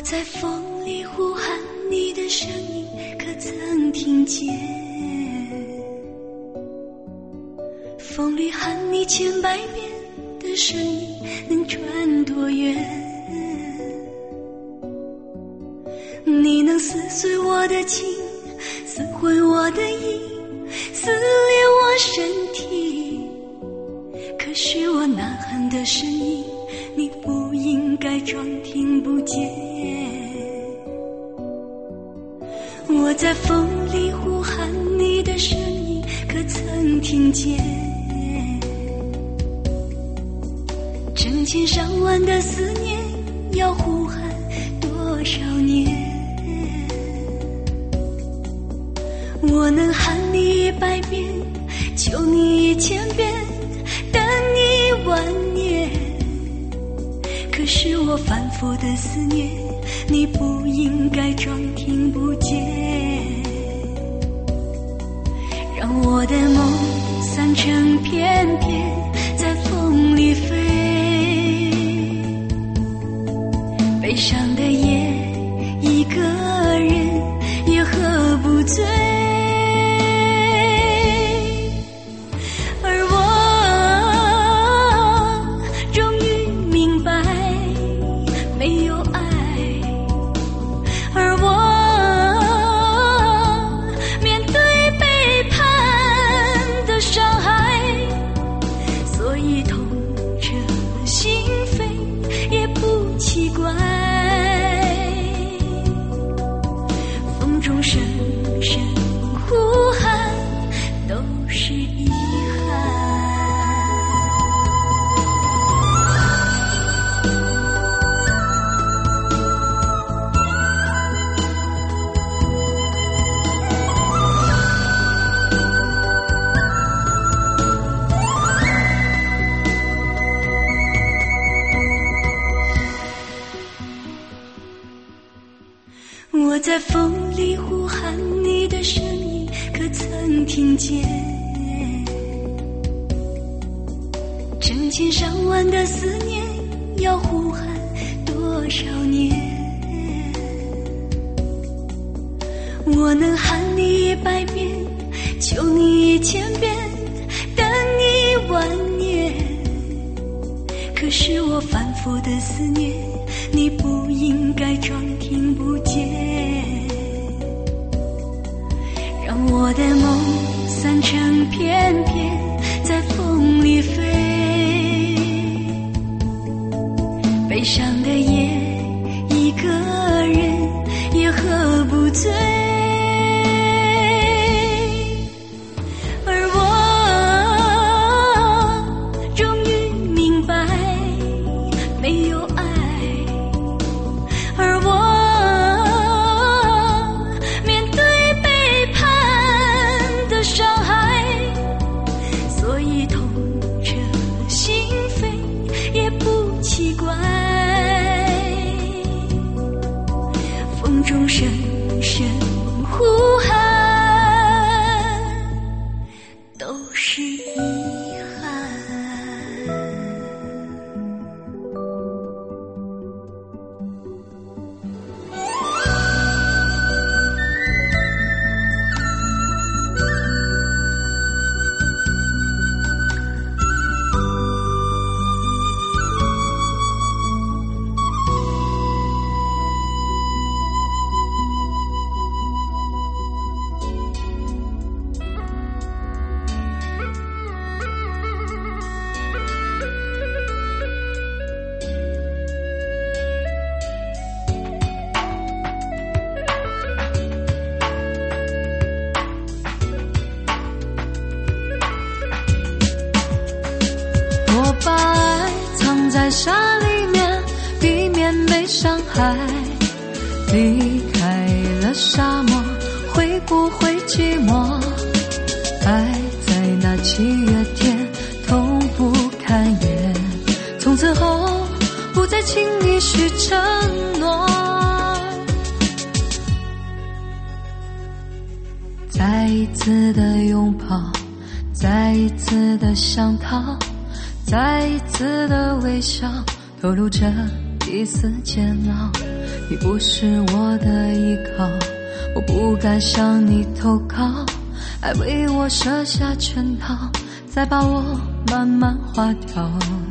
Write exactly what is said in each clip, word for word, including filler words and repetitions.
在风里呼喊你的声音，可曾听见？风里喊你千百遍的声音，能传多远？你能撕碎我的情，撕毁我的意，撕裂我身体。可是我呐喊的声音，你不应该装听不见。我在风里呼喊你的声音，可曾听见？成千上万的思念，要呼喊多少年？我能喊你一百遍，求你一千遍，等你万年。可是我反复的思念，你不应该装听不见。让我的梦散成片片，在风里飞。悲伤的夜，一个人也喝不醉。我在风里呼喊你的声音，可曾听见？成千上万的思念，要呼喊多少年？我能喊你一百遍，求你一千遍，等你万年。可是我反复的思念，你不应该装听不见。让我的梦散成片片，在风里飞。悲伤的夜，一个人也喝不醉。而我终于明白，没有爱。而我面对背叛的伤害，所以痛彻心扉也不奇怪。风中声声呼喊，都是遗憾。 把爱藏在沙里面，避免被伤害。离开了沙漠，会不会寂寞？爱在那七月天痛不堪言，从此后不再轻易许承诺。再一次的拥抱，再一次的想逃，再一次的微笑，透露着一丝煎熬。 你不是我的依靠，我不该向你投靠，爱为我设下圈套，再把我慢慢划掉。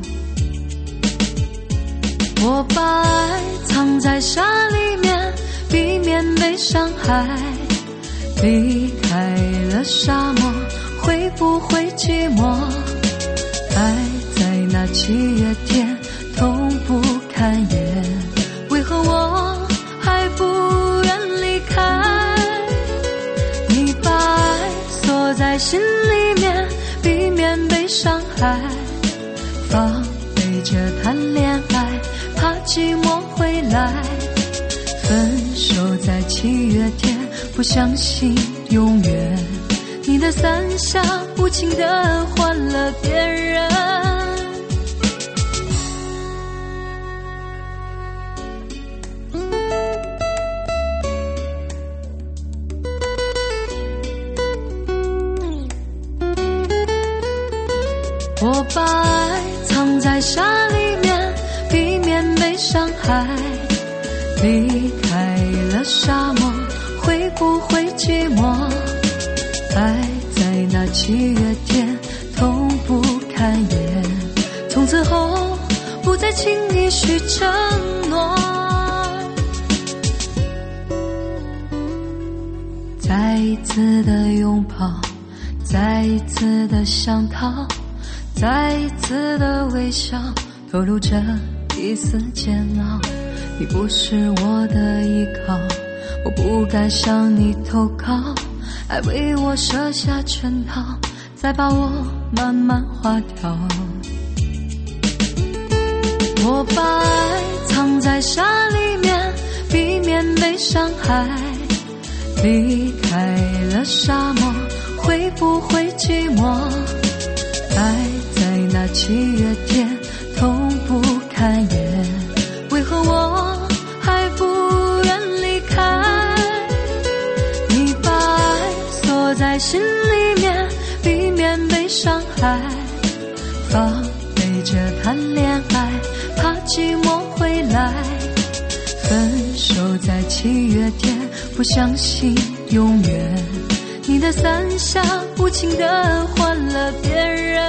我把爱藏在沙里面，避免被伤害，离开了沙漠，会不会寂寞？爱在那七月天痛不堪言，为何我还不愿离开？你把爱锁在心里面，避免被伤害，防备着谈恋爱，怕寂寞回来。分手在七月天，不相信永远，你的伞下无情地换了别人。我把爱藏在沙里面，避免被伤害，离开了沙漠，会不会寂寞？爱在那七月天痛不堪言，从此后不再轻易许承诺。再一次的拥抱，再一次的想逃，再一次的微笑，透露着一丝煎熬。你不是我的依靠，我不该向你投靠，爱为我设下圈套，再把我慢慢划掉。我把爱藏在沙里面，避免被伤害，离开了沙漠，会不会寂寞？爱在那七月天痛不堪言，为何我还不愿离开？你把爱锁在心里面，避免被伤害，防备着谈恋爱，怕寂寞回来。分手在七月天，不相信永远，你的伞下无情地换了别人。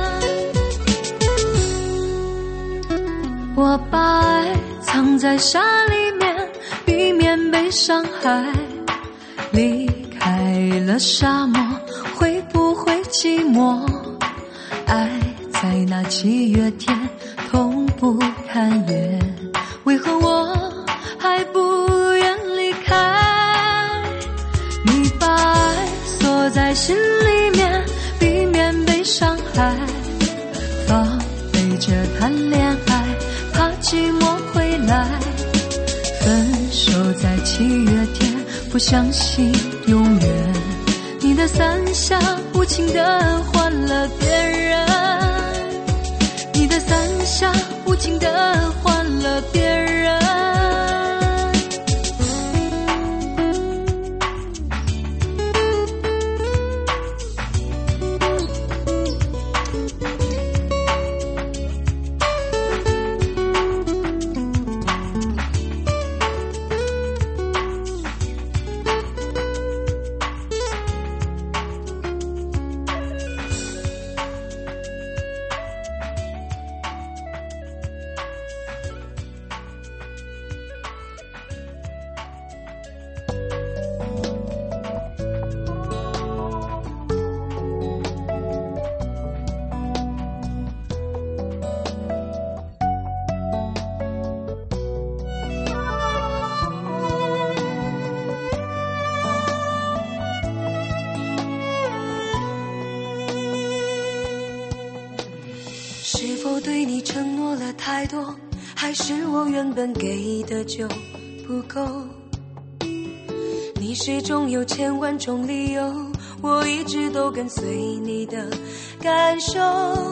我把爱藏在沙里面，避免被伤害，离开了沙漠，会不会寂寞？爱在那七月天痛不堪言，为何我还不愿离开？你把爱锁在心里面，避免被伤害，防备着谈恋爱，怕寂寞回来。分手在七月天，不相信永远，你的伞下无情地换了别人，你的伞下无情地换了别人。 是否对你承诺了太多，还是我原本给的就不够？你始终有千万种理由，我一直都跟随你的感受，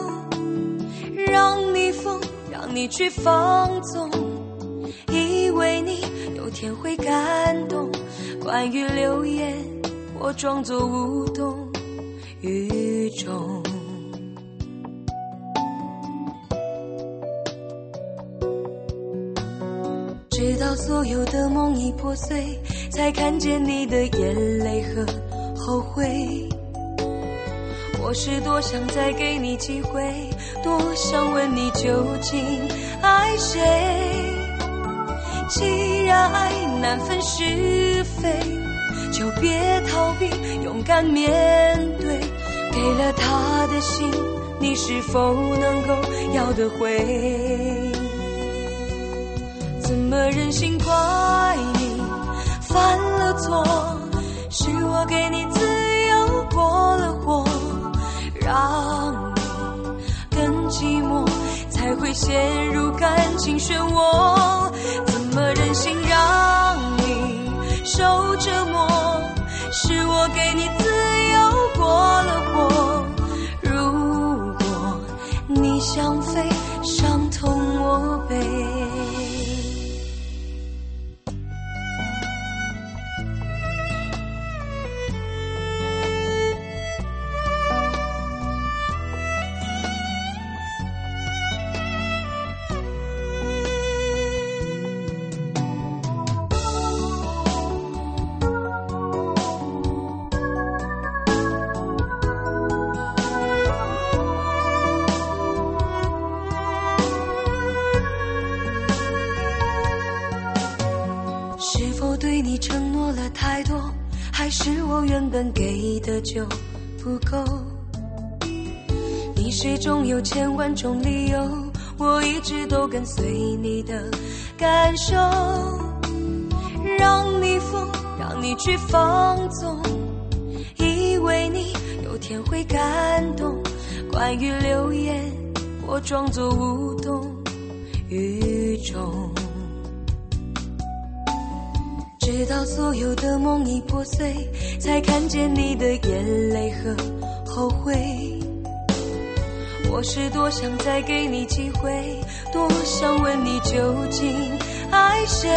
让你疯，让你去放纵，以为你有天会感动。关于流言，我装作无动于衷。直到到所有的梦已破碎，才看见你的眼泪和后悔。我是多想再给你机会，多想问你究竟爱谁。既然爱难分是非，就别逃避，勇敢面对。给了他的心，你是否能够要得回？怎么忍心怪你犯了错？是我给你自由过了火，让你更寂寞，才会陷入感情漩涡。怎么忍心让你受折磨？是我给你自由过了火，如果你想飞，伤痛我背。对你承诺了太多，还是我原本给的就不够？你始终有千万种理由，我一直都跟随你的感受，让你疯，让你去放纵，以为你有天会感动。关于流言，我装作无动于衷。直到所有的梦已破碎，才看见你的眼泪和后悔。我是多想再给你机会，多想问你究竟爱谁。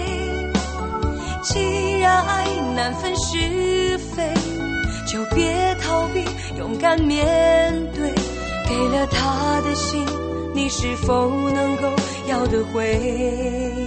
既然爱难分是非，就别逃避，勇敢面对。给了他的心，你是否能够要得回？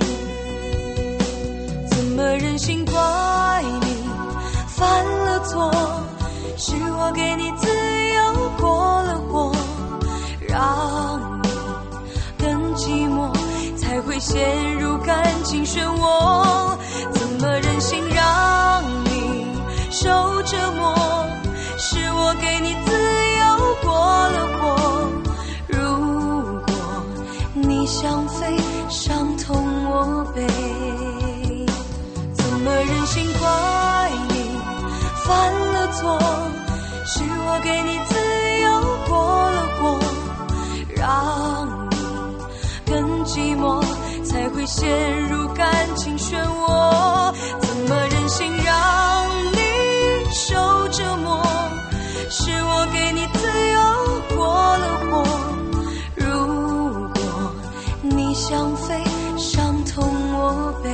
怎么忍心怪你犯了错？是我给你自由过了火，让你更寂寞，才会陷入感情漩涡。怎么忍心让你受折磨？是我给你自由过了火，如果你想飞，伤痛我背。怎么忍心怪你犯了错？是我给你自由过了火，让你更寂寞，才会陷入感情漩涡。怎么忍心让你受折磨？是我给你自由过了火，如果你想飞，伤痛我背。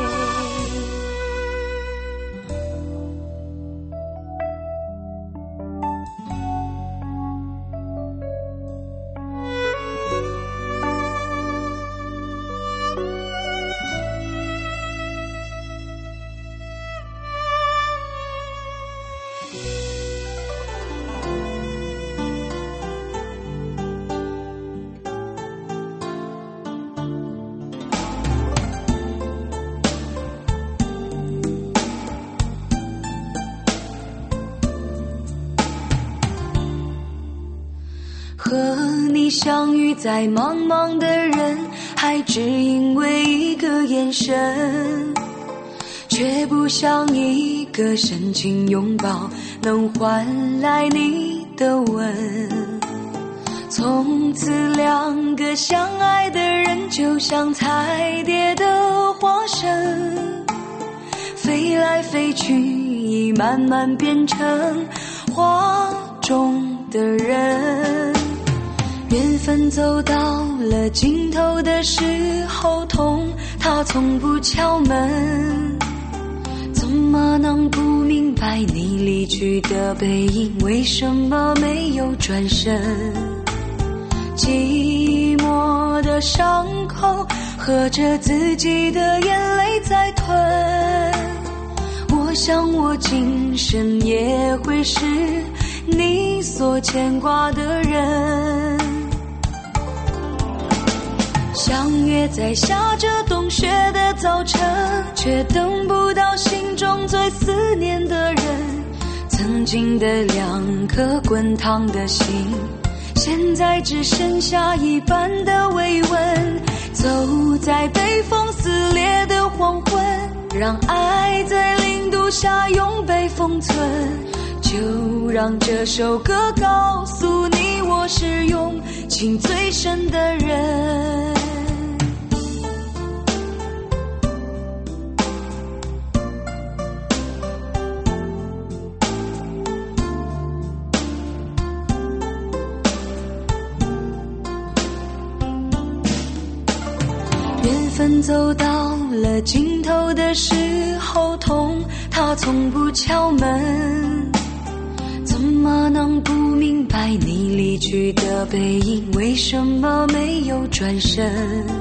和你相遇在茫茫的人海，只因为一个眼神，却不像一个深情拥抱能换来你的吻。从此两个相爱的人就像彩蝶的化身，飞来飞去，已慢慢变成画中的人。缘分走到了尽头的时候，痛它从不敲门，怎么能不明白你离去的背影，为什么没有转身？寂寞的伤口喝着自己的眼泪在吞。我想我今生也会是你所牵挂的人。相约在下着冬雪的早晨，却等不到心中最思念的人。曾经的两颗滚烫的心，现在只剩下一半的慰问。走在被风撕裂的黄昏，让爱在零度下永被封存。就让这首歌告诉你，我是用情最深的人。走到了尽头的时候，痛它从不敲门。怎么能不明白你离去的背影，为什么没有转身？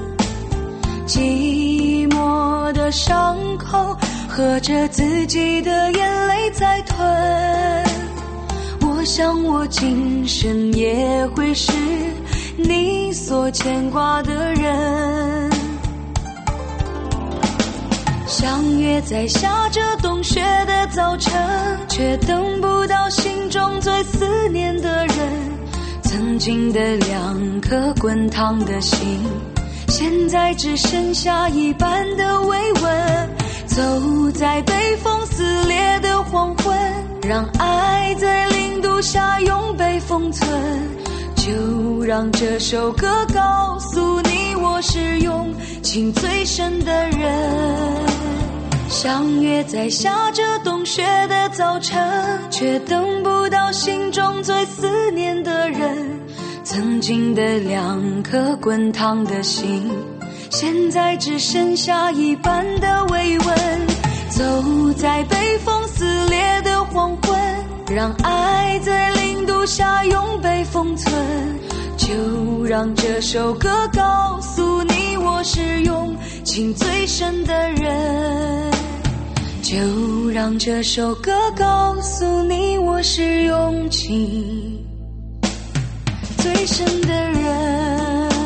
寂寞的伤口，喝着自己的眼泪在吞。我想我今生也会是你所牵挂的人。相约在下着冬雪的早晨，却等不到心中最思念的人。曾经的两颗滚烫的心，现在只剩下一半的慰问。走在被风撕裂的黄昏，让爱在零度下永被封存。就让这首歌告诉你，我是用情最深的人。相约在下着冬雪的早晨，却等不到心中最思念的人。曾经的两颗滚烫的心，现在只剩下一半的慰问。走在被风撕裂的黄昏，让爱在零度下永被封存。就让这首歌告诉你，我是用情最深的人。就让这首歌告诉你，我是用情最深的人。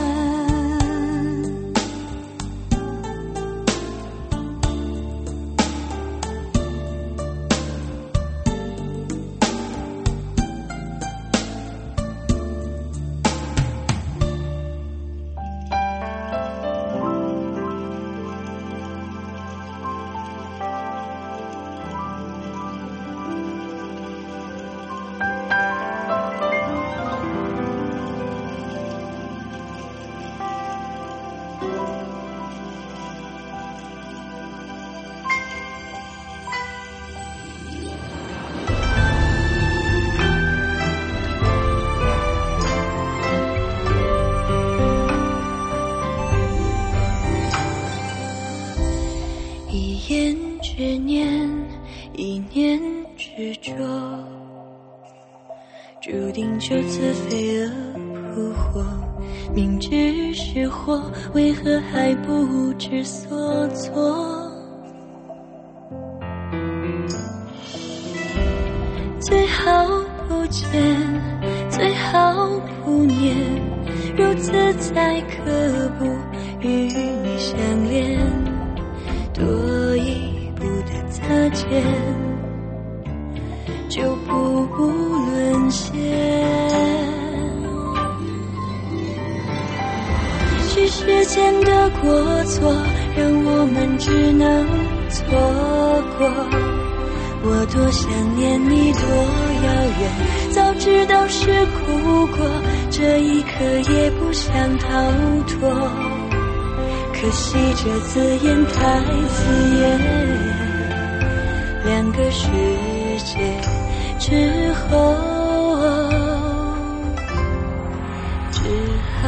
执念，一念执着，注定这次飞蛾扑火。明知是祸，为何还不知所措？最好不见，最好不念，如此才可不与你相恋。多一擦肩，就不沦陷。是时间的过错，让我们只能错过。我多想念你，多遥远，早知道是苦果，这一刻也不想逃脱。可惜这字眼太刺眼，两个世界之后，只好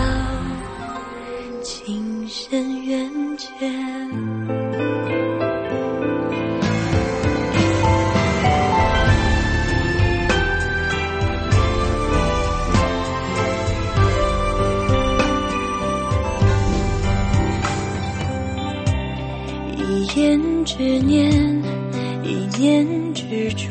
情深缘浅。 十年，一念执着，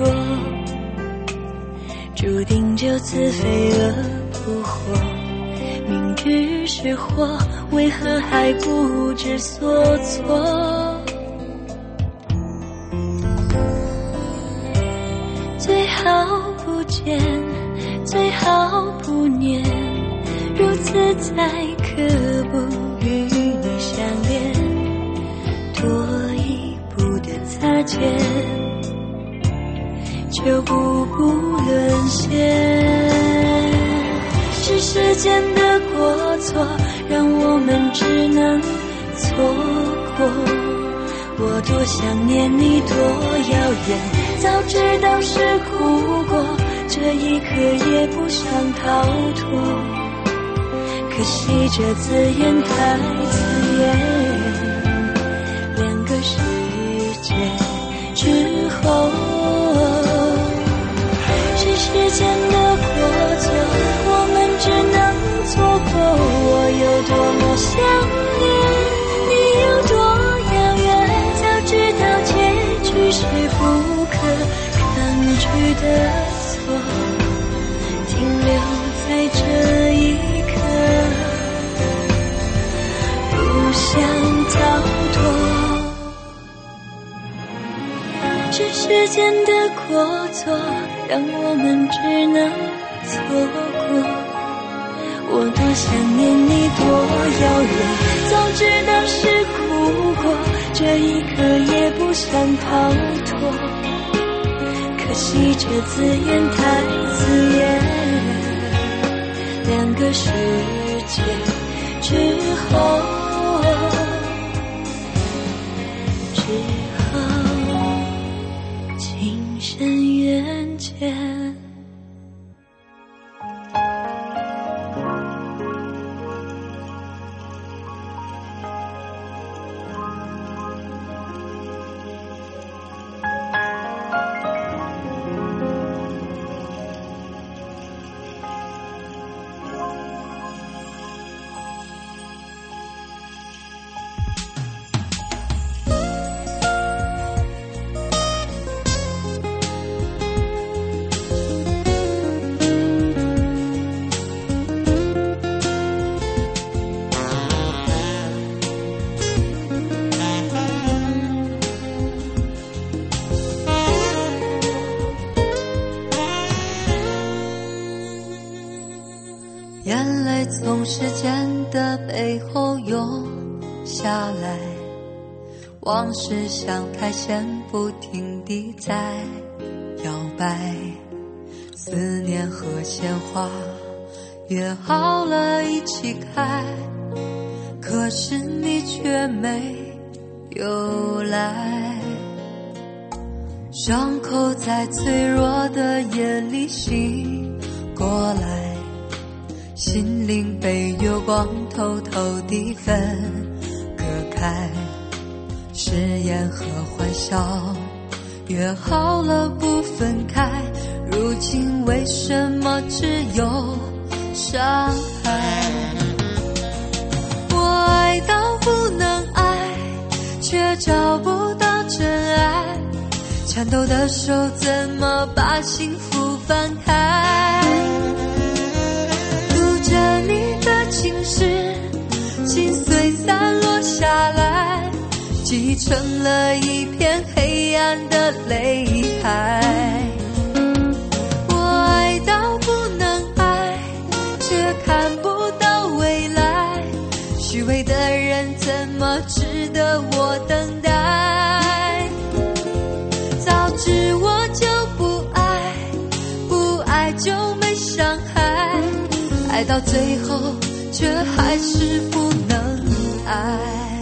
注定就此飞蛾扑火。明知是祸，为何还不知所措？最好不见，最好不念，如此才可不与你相恋。多一步的擦肩，就步步沦陷。是时间的过错，让我们只能错过。我多想念你，多遥远，早知道是苦果，这一刻也不想逃脱。可惜这字眼太刺眼，两个世界之后，是时间的过错，我们只能错过。我有多么想念，你有多遥远，早知道结局是不可抗拒的错，停留在这一刻，不想逃脱。是时间的过错，让我们只能错过。我多想念你，多遥远，早知道是苦果，这一刻也不想逃脱。可惜这字眼太刺眼，两个世界之后，之后情深缘浅。 眼泪从时间的背后涌下来，往事像苔藓不停地在摇摆，思念和鲜花约好了一起开，可是你却没有来。伤口在脆弱的夜里醒过来，心灵被月光偷偷地分割开，誓言和欢笑约好了不分开，如今为什么只有伤害？我爱到不能爱，却找不到真爱，颤抖的手怎么把幸福翻开？着你的情诗，心碎散落下来，积成了一片黑暗的泪海。我爱到不能爱，却看不到未来，虚伪的人怎么值得我等待？早知我就不爱，不爱就没伤害，爱到最后却还是不能爱。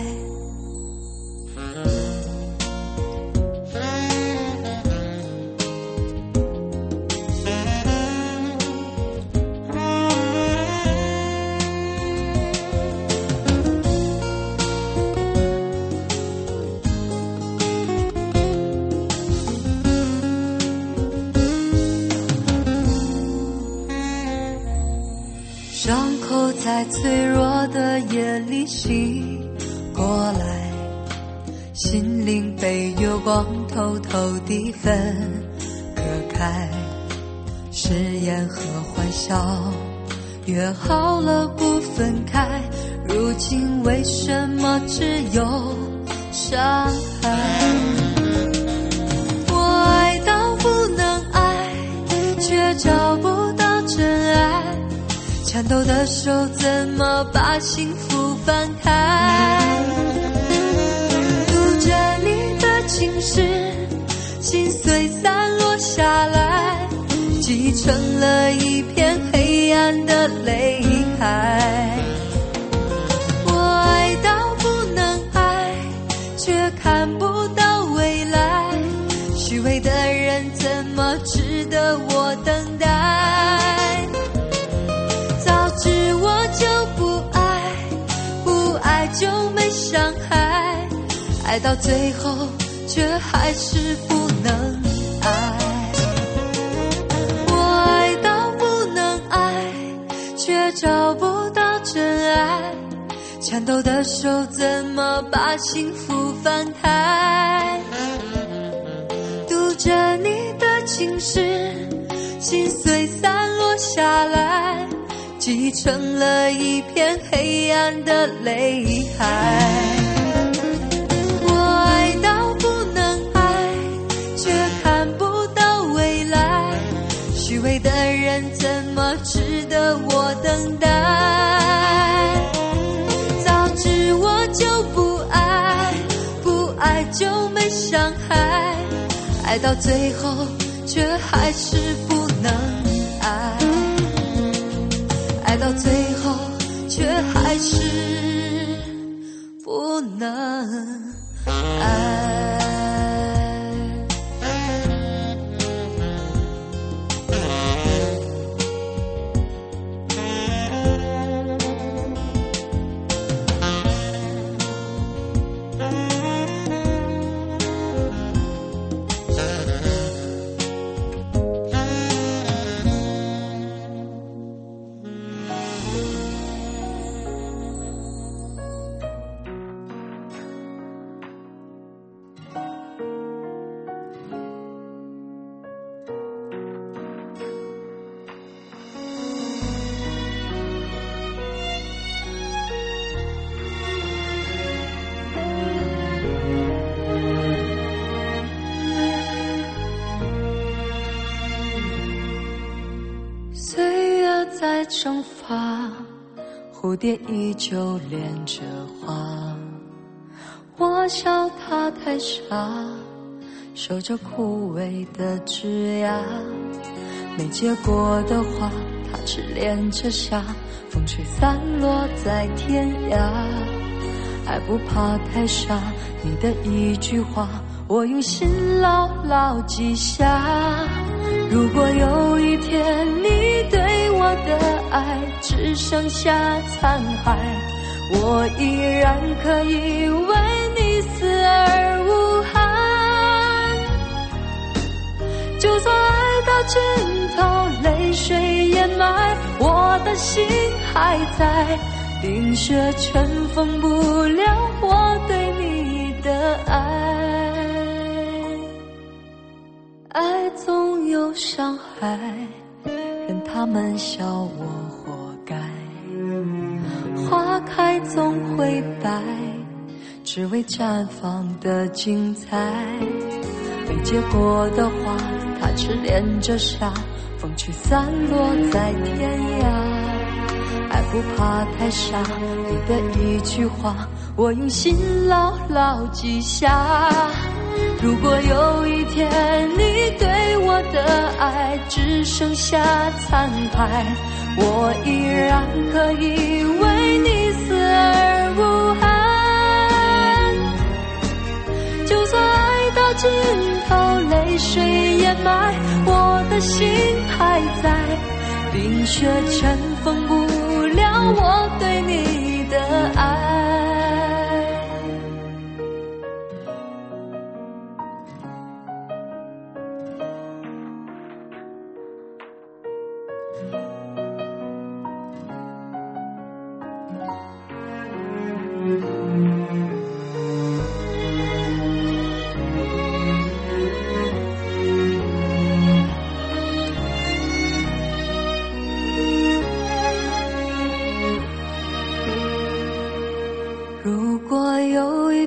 伤口在脆弱的夜里醒过来，心心灵被月光偷偷地分割开，誓言和欢笑约好了不分开，如今为什么只有伤害？我爱到不能爱，却找不到真爱，颤抖的手怎么把幸福翻开？读着你的情诗，心碎散落下来，积成了一片黑暗的泪海。我爱到不能爱，却看不到未来，虚伪的人怎么值得我等待？早知我就不爱，不爱就没伤害，爱到最后却还是不能爱。我爱到不能爱，却找不到真爱，颤抖的手怎么把幸福翻开？读着你的情诗，心碎散落下来，积成了一片黑暗的泪海。我爱到不能爱，却看不到未来，虚伪的人怎么值得我等待？早知我就不爱，不爱就没伤害，爱到最后却还是不能爱，爱到最后却还是不能爱。在蒸发，蝴蝶依旧恋着花，我笑它太傻，守着枯萎的枝桠，没结果的花它只恋着傻，风吹散落在天涯。爱不怕太傻，你的一句话我用心牢牢记下。如果有一天你对我的爱只剩下残骸，我依然可以为你死而无憾。就算爱到尽头，泪水掩埋，我的心还在，冰雪尘封不了我对你的爱。爱总有伤害，任他们笑我活该。花开总会败，只为绽放的精彩。没结果的花，它只恋着傻，风吹散落在天涯。爱不怕太傻，你的一句话我用心牢牢记下。如果有一天你对我的爱只剩下残骸，我依然可以为你死而无憾。就算爱到尽头，泪水掩埋，我的心还在，冰雪尘封不了我对你的爱。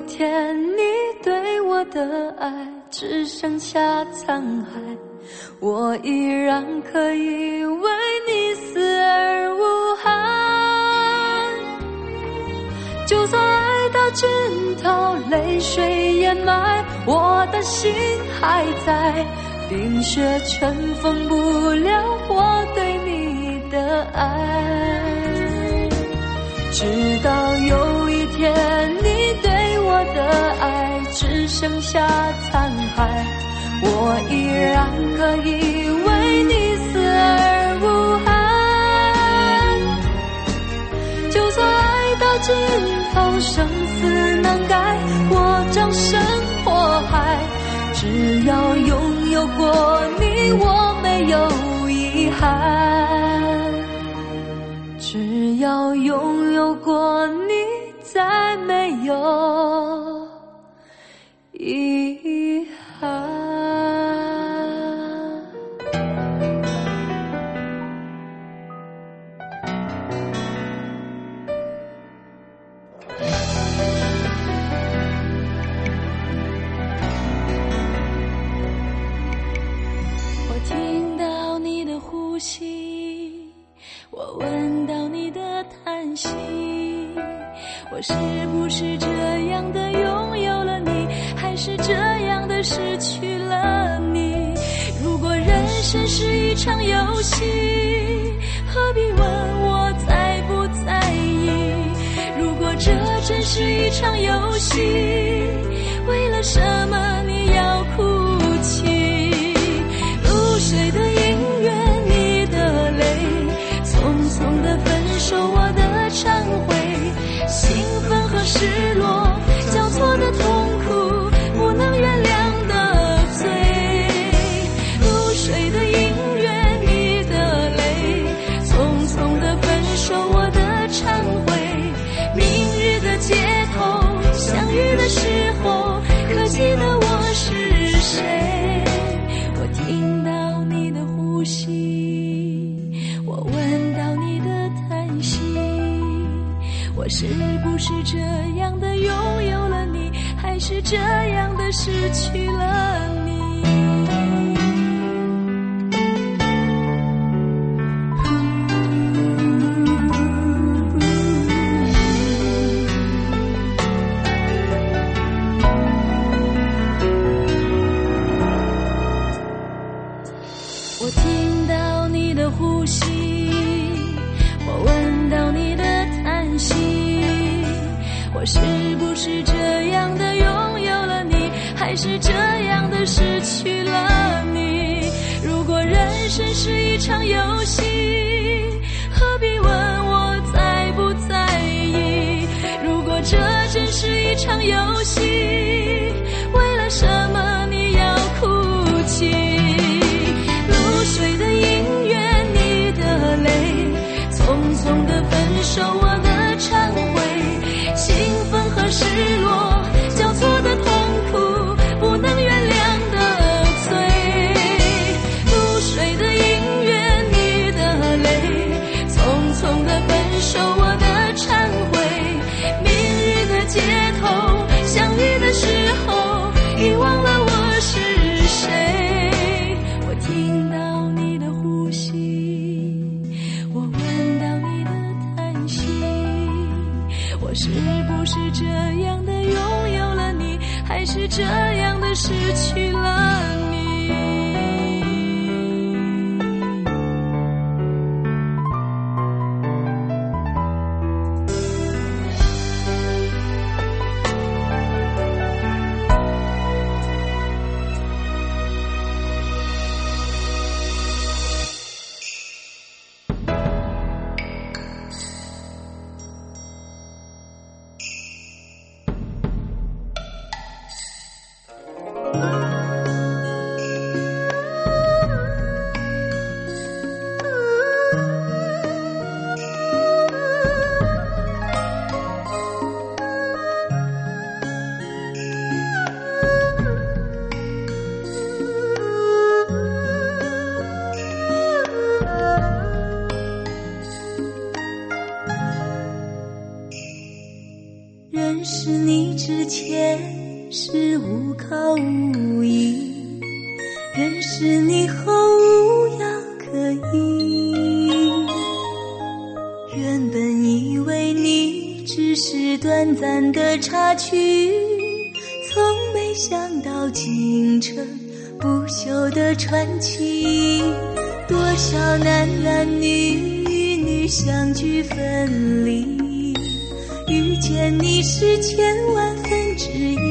天你对我的爱只剩下残骸，我依然可以为你死而无憾。就算爱到尽头，泪水掩埋，我的心还在，冰雪尘封不了我对你的爱。直到有一天你对我的爱只剩下残骸，我依然可以为你死而无憾。就算爱到尽头，生死难改，我葬身火海，只要拥有过你，我没有遗憾。只要拥有过你，再没有遗憾。 我听到你的呼吸，我闻到你的叹息，我是不是这样的拥有了你，还是这样的失去了你？如果人生是一场游戏，何必问我在不在意？如果这真是一场游戏，为了什么你要哭泣？露水的音乐，你的泪，匆匆的分手，我的忏悔，兴奋和失落交错的痛苦，不能原谅的罪。露水的音乐，你的泪，匆匆的分手，我的忏悔，明日的街头相遇的时候，可记得我是谁？我听到你的呼吸，我闻到你的叹息，我是不是这样的拥有了你，还是这样的失去了你？我听到你的呼吸，我闻到你的叹息，我是不是这样的拥有了你，还是这样的失去了你？如果人生是一场游戏，何必问我在不在意？如果这真是一场游戏，为了什么你要哭泣？露水的音乐，你的泪，匆匆的分手，我的忏悔，兴奋和失落交错的痛苦，不能原谅的罪。露水的音乐，你的泪，匆匆的分手，我的忏悔，明日的街头相遇的时候，遗忘了我是谁。我听到你的呼吸，我闻到你的叹息，我是不是这样的拥有了你，还是这样的失去了你？ 识你之前是无靠无依，认识你后无药可医。原本以为你只是短暂的插曲，从没想到竟成不朽的传奇。多少男男女女相聚分离，遇见你是千万分之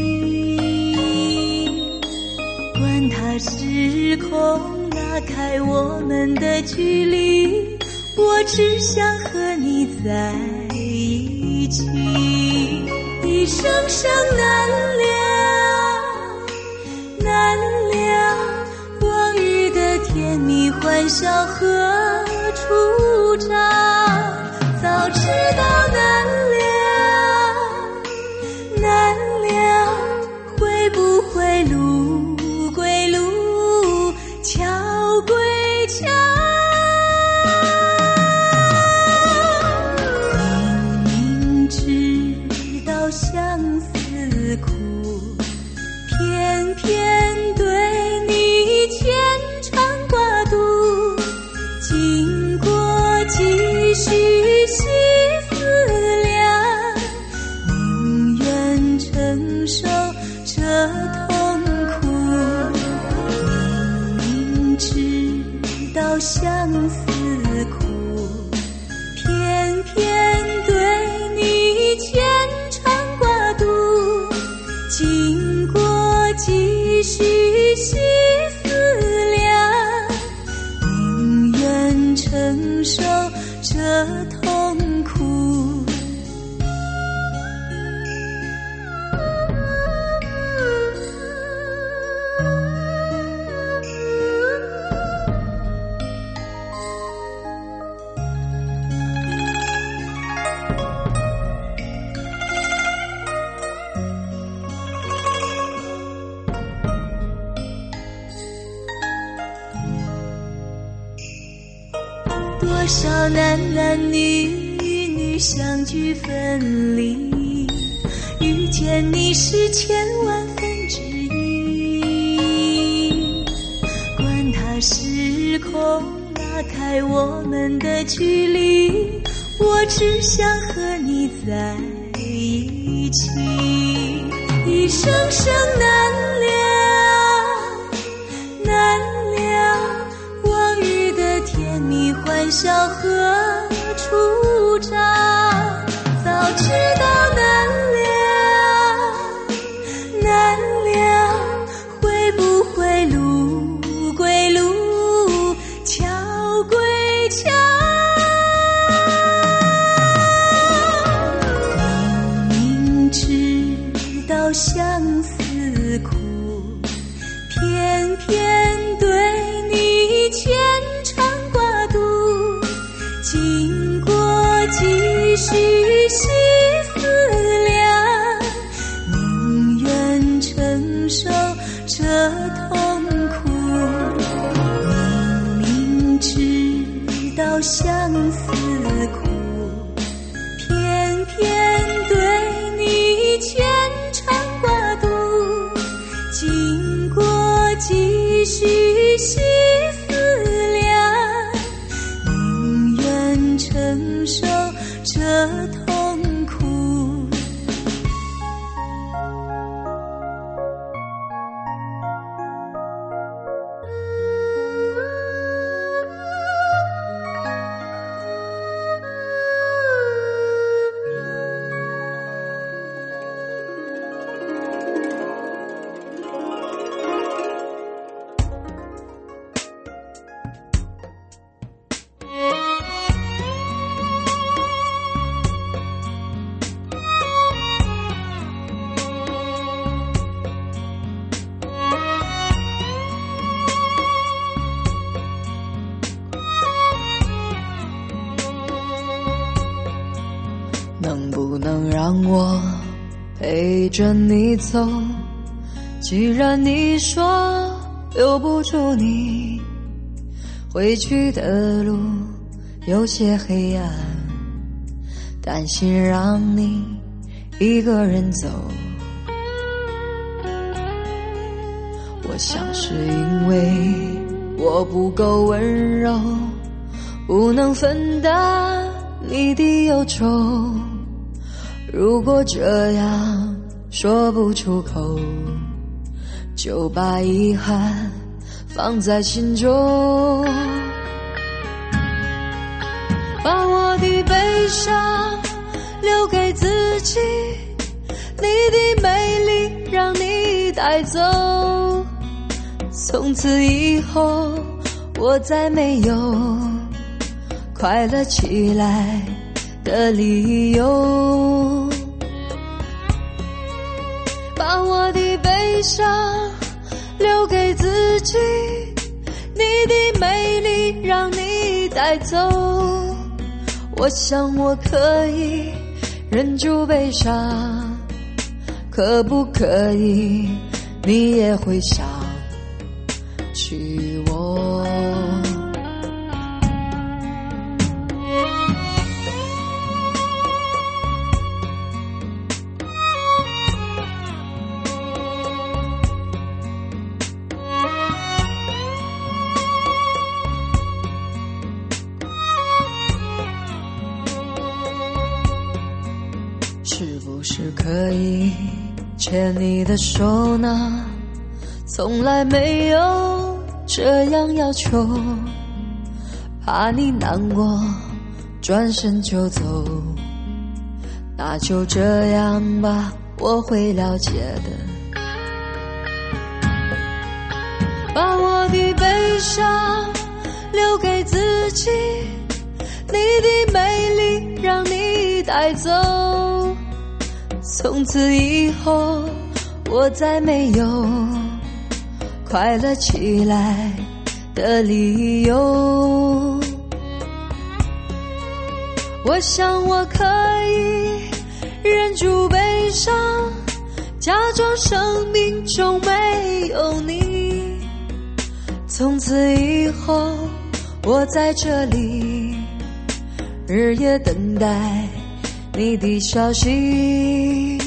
一。管他时空拉开我们的距离，我只想和你在一起。一声声难了难了，往日的甜蜜欢笑何处找？早知道难了难了，会不会路归路，桥归桥？明明知道相思苦，偏偏对你牵肠挂肚。经过几许细思量，宁愿承受这痛苦。明明知道相思苦，偏偏对你牵肠挂肚。经过几许细思量，宁愿承受这痛苦。多少男男女女相聚分离，遇见你是千万分之一。管他时空拉开我们的距离，我只想和你在一起。一声声难了难了，往日的甜蜜欢笑何处找？早知道难了难了，会不会路归路，桥归桥？明明知道相思苦，偏偏对你牵肠挂肚。经过几许细思量，宁愿承受这痛苦。明明知道相思苦，偏偏对你牵肠挂肚。经过几许细思量，宁愿承受这痛苦。 能不能让我陪着你走？既然你说留不住你，回去的路有些黑暗，担心让你一个人走。我想是因为我不够温柔，不能分担你的忧愁。如果这样说不出口，就把遗憾放在心中。把我的悲伤留给自己，你的美丽让你带走。从此以后我再没有快乐起来的理由。把我的悲伤留给自己，你的美丽让你带走。我想我可以忍住悲伤，可不可以你也会想起我？是不是可以牵你的手呢？从来没有这样要求，怕你难过转身就走。那就这样吧，我会了解的。把我的悲伤留给自己，你的美丽让你带走。从此以后我再没有快乐起来的理由。我想我可以忍住悲伤，假装生命中没有你。从此以后我在这里日夜等待你的消息。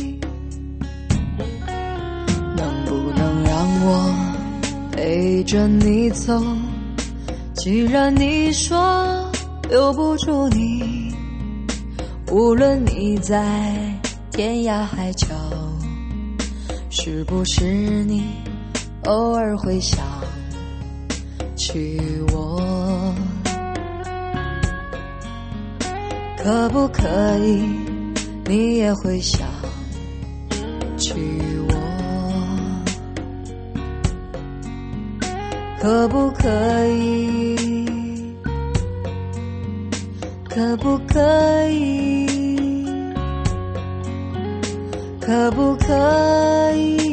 能不能让我陪着你走？既然你说留不住你，无论你在天涯海角，是不是你偶尔会想起我？可不可以你也会想起我？可不可以可不可以可不可以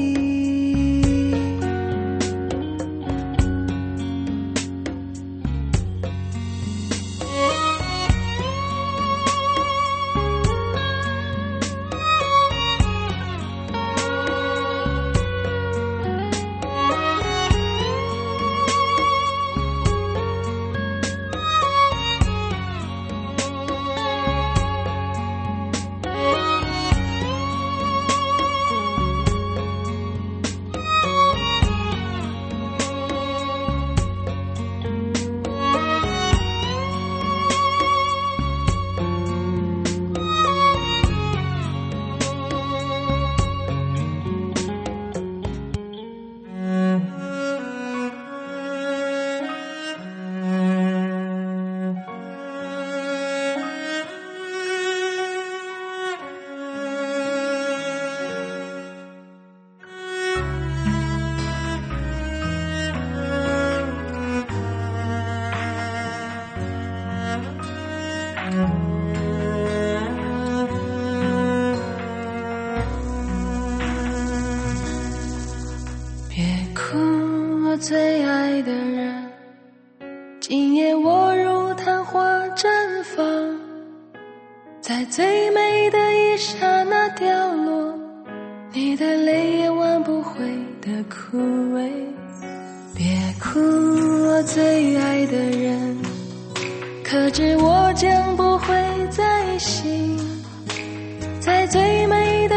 最爱的人，今夜我如昙花绽放，在最美的一刹那掉落，你的泪也挽不回的枯萎。别哭，我最爱的人，可知我将不会再醒，在最美的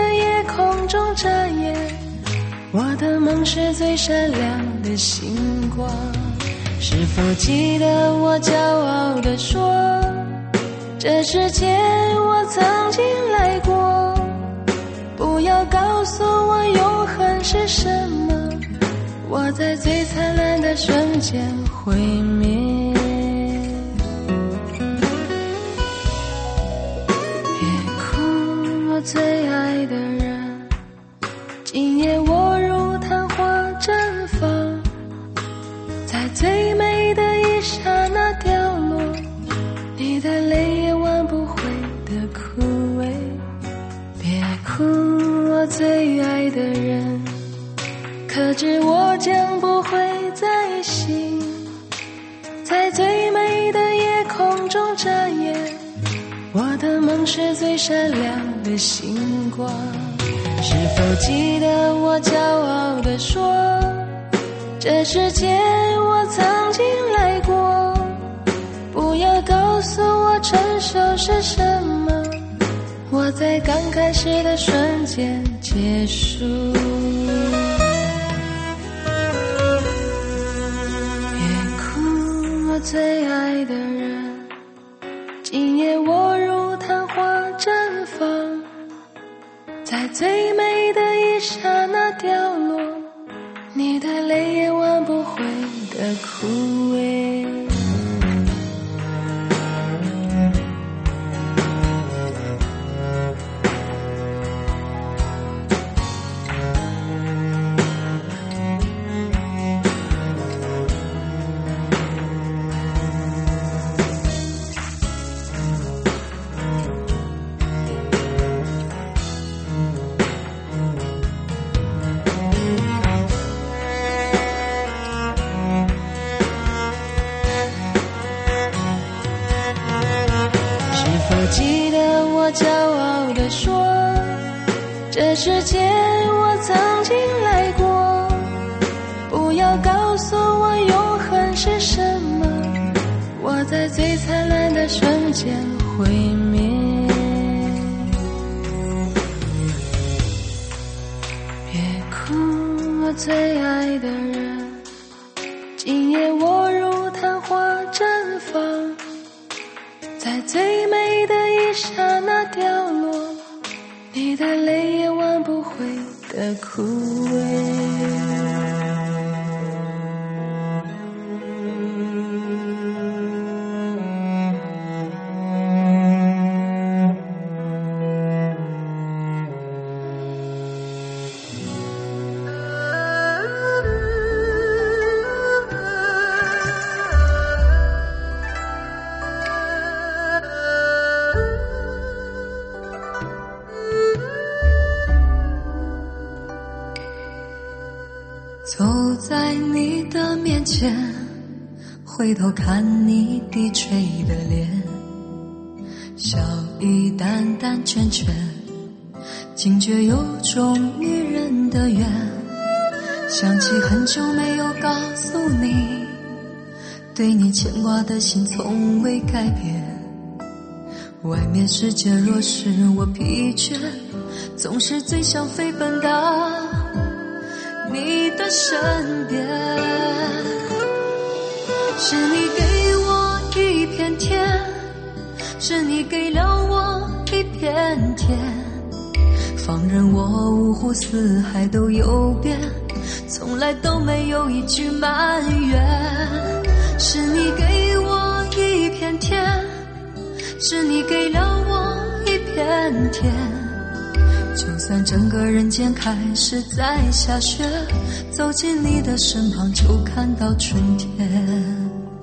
中眨眼，我的梦是最闪亮的星光。是否记得我骄傲地说，这世界我曾经来过，不要告诉我永恒是什么，我在最灿烂的瞬间毁灭。别哭，我最爱的人，今夜我如昙花绽放，在最美的一刹那掉落，你的泪也挽不回的枯萎。别哭，我最爱的人，可知我将不会再醒，在最美的夜空中眨眼，我的梦是最闪亮的星光。是否记得我骄傲地说，这世界我曾经来过，不要告诉我成熟是什么，我在刚开始的瞬间结束。别哭，我最爱的人，今夜我如昙花绽放，在最美的一刹那掉落，你的泪也挽不回的枯萎。记得我骄傲地说，这世界我曾经来过，不要告诉我永恒是什么，我在最灿烂的瞬间毁灭。别哭，我最爱的人，今夜我如昙花绽放，在最美的一刹那掉落，你的泪也挽不回的枯萎。 走在你的面前，回头看你低垂的脸，笑意淡淡倦倦，惊觉有种女人的缘。想起很久没有告诉你，对你牵挂的心从未改变。外面世界若使我疲倦，总是最想飞奔到你的身边。是你给我一片天，是你给了我一片天，放任我五湖四海都游遍，从来都没有一句埋怨。是你给我一片天，是你给了我一片天，就算整个人间开始在下雪，走进你的身旁就看到春天。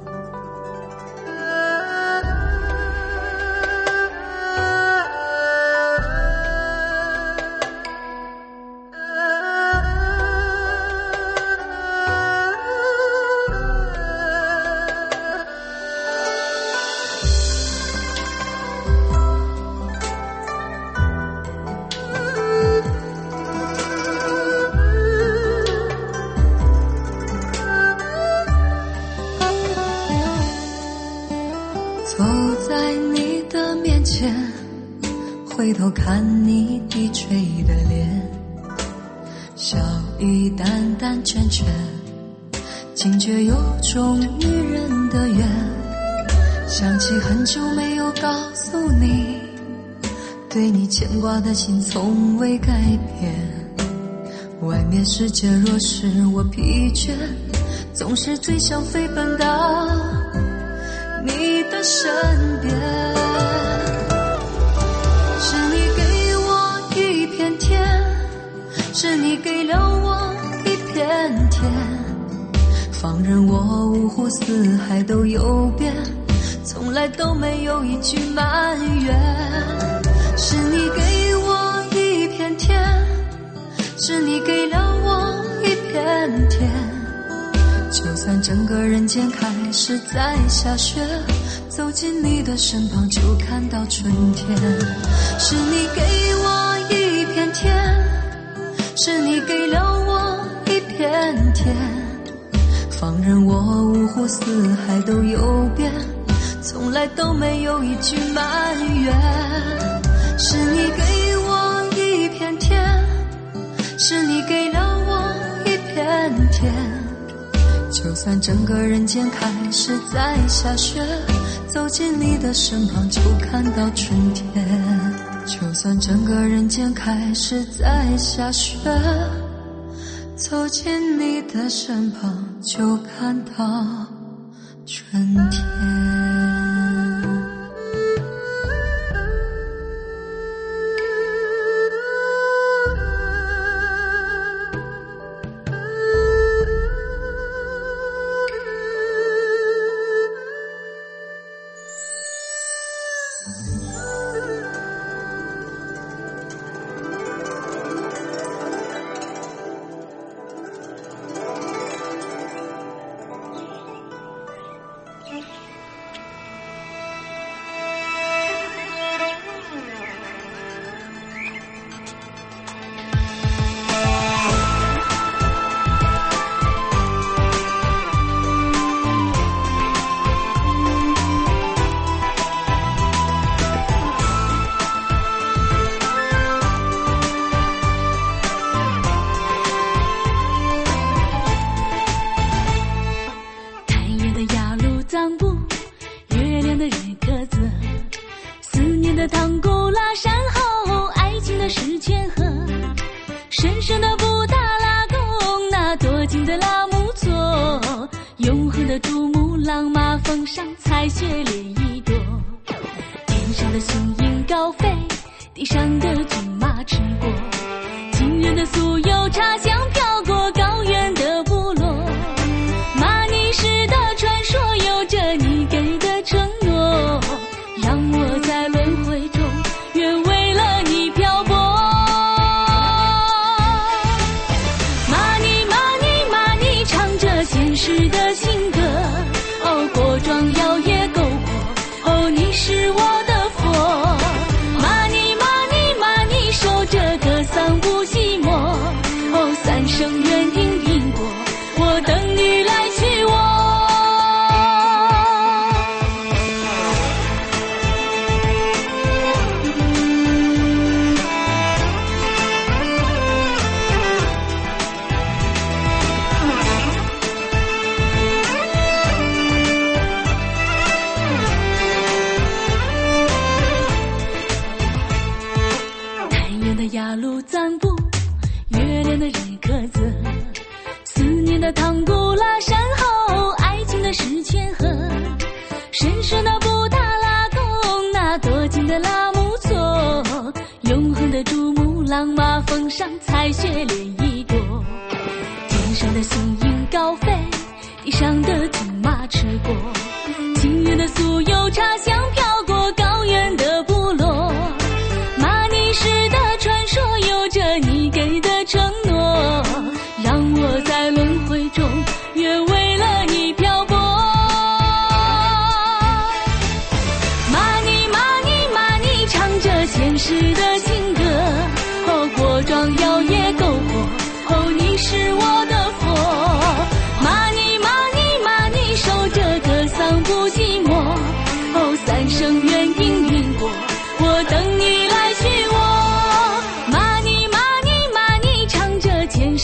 走在你的面前，回头看你低垂的脸， 笑意淡淡圈圈，惊觉有种迷人的缘。想起很久没有告诉你，对你牵挂的心从未改变。外面世界若使我疲倦，总是最想飞奔到你的身边。是你给我一片天，是你给了我一片天，放任我五湖四海都游遍，从来都没有一句埋怨。是你给我一片天，是你给了我一片天，就算整个人间开始在下雪，走进你的身旁就看到春天。是你给我一片天，是你给了我一片天，放任我五湖四海都游遍，从来都没有一句埋怨。是你给我一片天，是你给了我一片天，就算整个人间开始在下雪，走进你的身旁就看到春天。就算整个人间开始在下雪，走进你的身旁就看到春天。 我等你来娶我，骂你骂你骂你，唱着前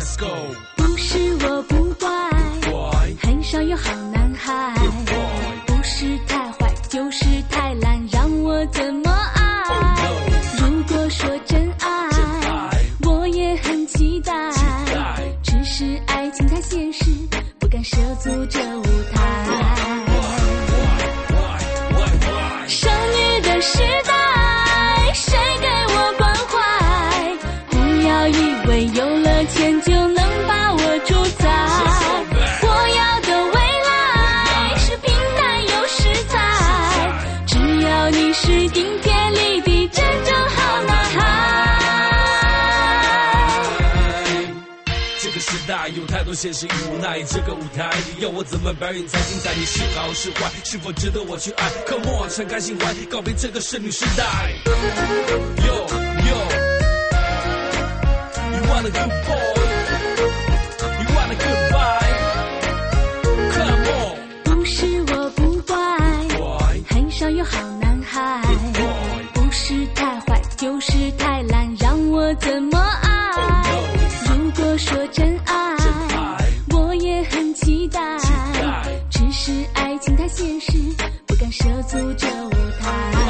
Let's go。 不是我不乖，很少有好男孩。不是太坏，就是太懒，让我怎么爱？ Oh no。 如果说真爱，我也很期待，只是爱情太现实，不敢涉足这舞台。剩女的时代，谁给我关怀？不要以为有了钱就能把我主宰。我要的未来是平淡又实在，只要你是顶天立地真正好男孩。 这个时代有太多现实与无奈，这个舞台要我怎么表演才精彩？你是好是坏，是否值得我去爱 ？Come on， 敞开心怀，告别这个剩女时代。Yo yo， You want a good boy，You want a good vibe，Come on。 不是我不乖，很少有好男孩。不是太坏，就是太懒，让我怎么爱？ Oh no。 如果说真爱，我也很期待，只是爱情太现实，不敢涉足这舞台。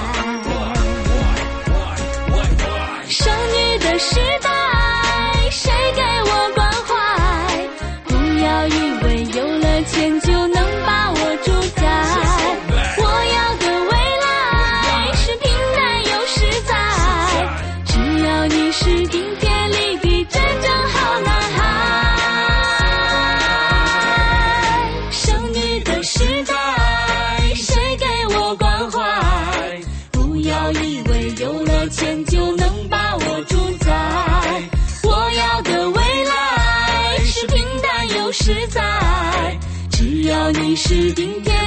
剩女的时代，谁给我关怀？不要以为有了钱就能把我主宰。我要的未来是平淡又实在，只要你是顶天立地真正好男孩。剩女的时代，谁给我关怀？不要以为有了钱就能把我主宰。我要的未来是平淡又实在，只要你是顶天